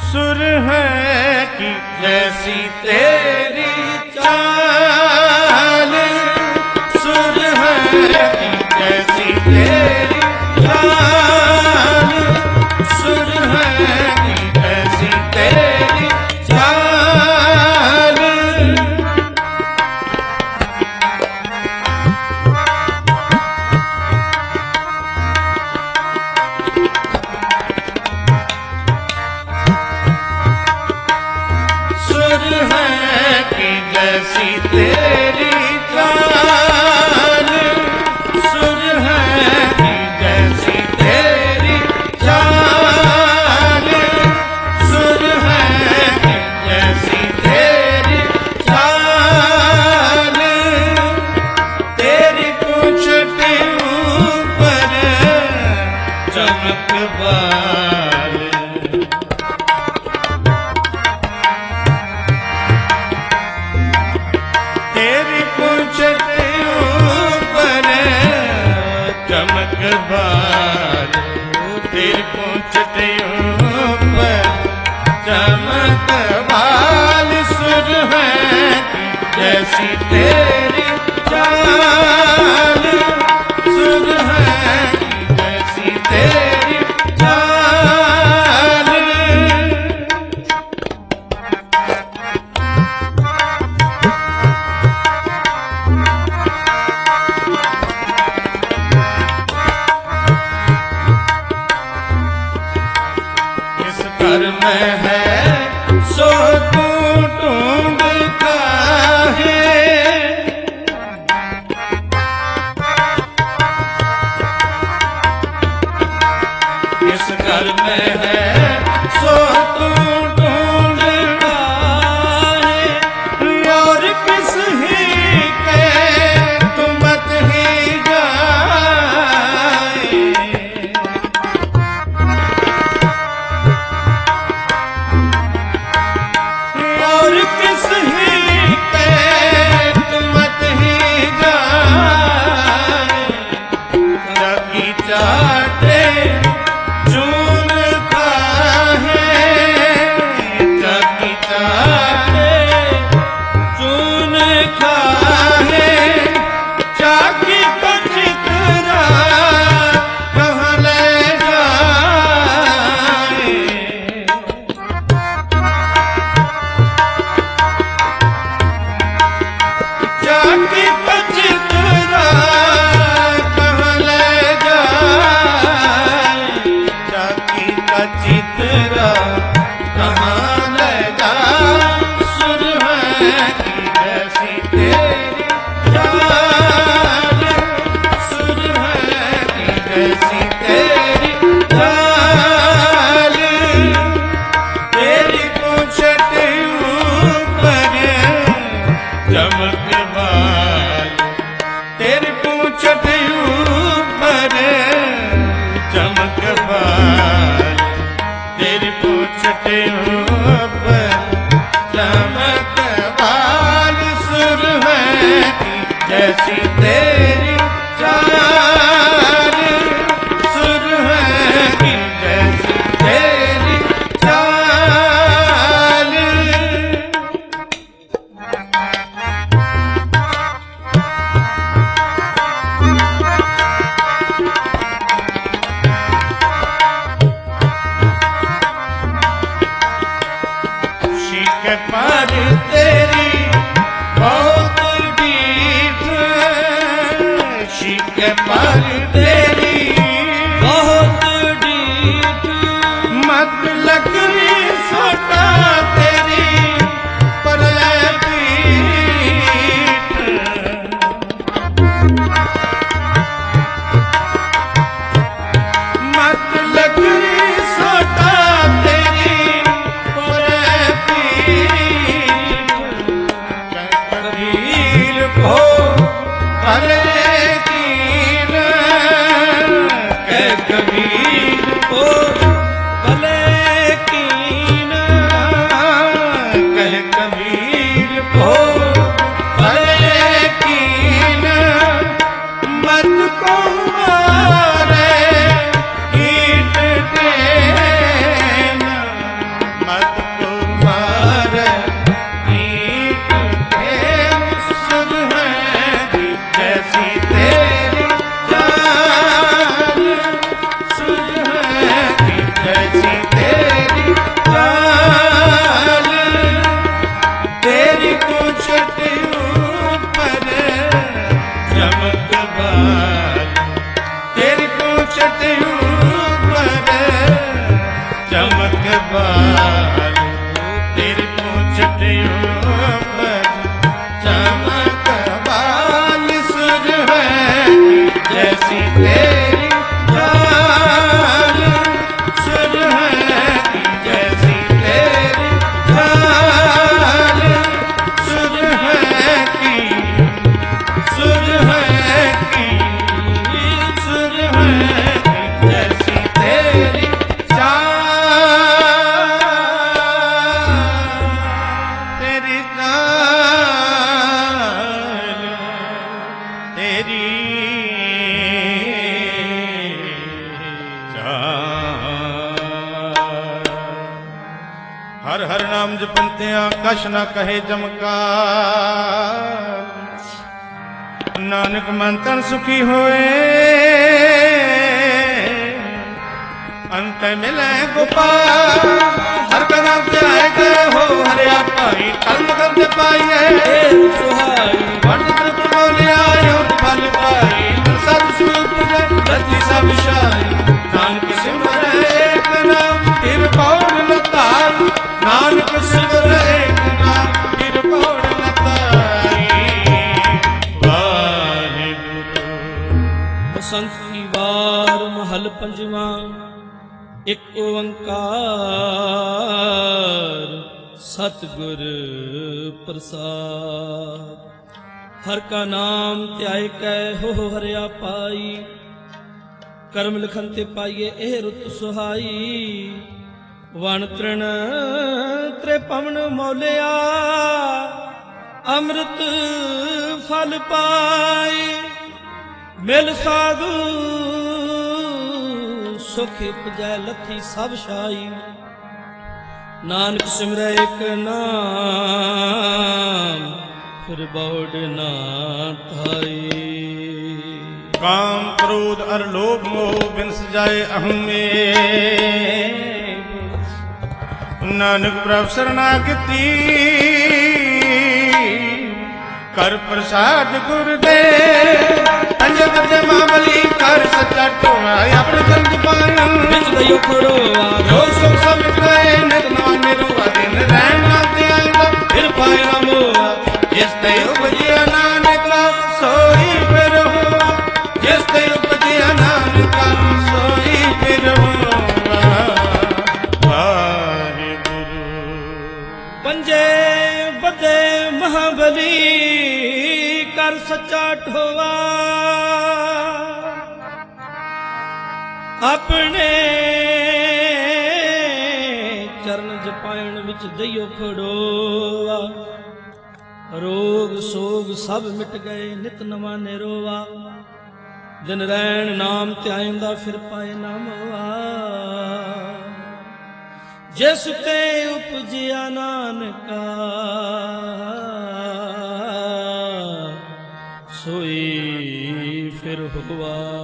सुर है कि जैसी तेरी चाल, सुर है कि जैसी तेरी चाल, सुर है कि जैसी तेरी चाल। सुर है कि जैसी तेरी चाल, सुर है कि जैसी तेरी चाल, सुर है कि जैसी तेरी चाल। तेरी पूंछ के ऊपर चमक बाल, तेरी पूंछ के ऊपर चमक बाल, तेरी पूंछ के ऊपर चमक बाल। सुर है कि जैसी तेरी चाल, सुर है कि जैसी तेरी चाल। इस घर में है सो तू ढूंढता है, इस घर में है सो तू ढूंढता है। और किस ही के तू मत ही जाए, और किस ही पे तू मत ही जाए। जगी चाटे चून खाए, जगी चाटे चून खाए। जागी को चितरा कहाँ ले जाए, जाकी को चितरा कहाँ ले जाए, जाकी का चितरा कहाँ ले जाए। सुर है कि जैसी तेरी चाल, सुर है कि जैसी तेरी चाल। तेरी पूंछ के ऊपर चमक बाल, तेरी पूंछ के ऊपर चमक बाल, तेरी पूंछ के ऊपर चमक बाल। सुर है कि जैसी तेरी चाल, सुर है कि जैसी तेरी चाल। खुशी के पार तेरी बहुत डीठ है, खुशी के पार तेरी बहुत डीठ। मत लकड़ी सोटा तेरी पर पीठ, मत लकड़ी सोटा तेरी पर पीठ। कबीर को भले कीन, के कबीर को भले चमक बाल तेरी पूंछ ऊपर चमक बाल सुर है जैसी तेरी चाल सुर है जैसी तेरी चाल सुर है की सुर है की सुर है जैसी तेरी तेरी तेरी हर हर नाम जपंत्या कछ न कहे चमकार नानक मन तन सुखी होए अंत मिले गोपाल हर कदम ते आए गए हो हरिया पाई कर्म करते पाइए सुहाई वट तृप्त बोले आयो फल पाई सत स्वरूप रति सब शाई नानक सिमर एक नाम फिर पौड़ न ताई नानक सिमर एक नाम फिर पौड़ न ताई वाहिगुरु बसंत की बार महल पंजवा एक ओंकार सतगुर प्रसाद हर का नाम त्याय कै हो हरिया पाई करम लिखन ते पाइए एह रुत सुहाई वण तृण त्रिपवन मौलिया अमृत फल पाई मिल साधु सुख उपजै लथी सब शाई नानक सिमरै एक नाम फिर बौड़ ना थाई काम क्रोध और लोभ मोह बिनस जाए अहम में नानक प्रभु शरणागति कर प्रसाद गुरुदेव अंजन जमा बलि कर सच्चा टोला अपने जन्म पालन बिच दयो खड़ोवा जो सुख सब गए नित नवा निरुआ दिन रहना त्यागा फिर पाए न मोआ जिस ते उपजिया नानका सोई फिर हुआ जिस ते उपजिया नानका सोई फिर हुआ वाहिगुरु पंजे बदे महाबली कर सच्चा ठोवा अपने चरण जपायण विच दइयो खड़ोवा रोग सोग सब मिट गए नित नवा निरोवा दिन रैन नाम त्याइंदा फिर पाए ना मोआ जिस ते उपजिया नानका सोई फिर हुआ